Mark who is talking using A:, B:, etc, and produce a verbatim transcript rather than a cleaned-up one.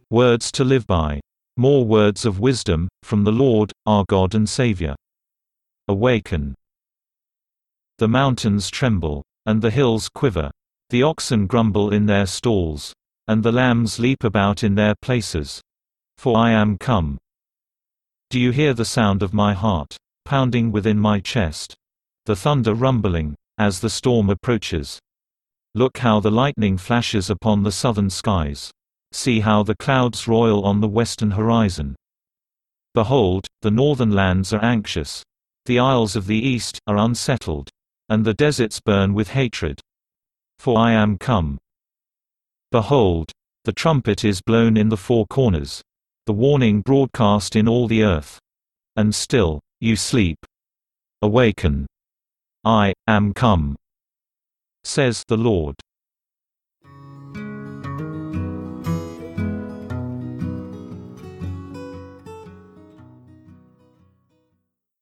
A: Words to live by. More words of wisdom, from the Lord, our God and Savior. Awaken. The mountains tremble, and the hills quiver. The oxen grumble in their stalls, and the lambs leap about in their places. For I am come. Do you hear the sound of my heart, pounding within my chest? The thunder rumbling, as the storm approaches. Look how the lightning flashes upon the southern skies. See how the clouds roil on the western horizon. Behold, the northern lands are anxious. The isles of the east are unsettled, and the deserts burn with hatred. For I am come. Behold, the trumpet is blown in the four corners, the warning broadcast in all the earth. And still, you sleep. Awaken. I am come, says the Lord.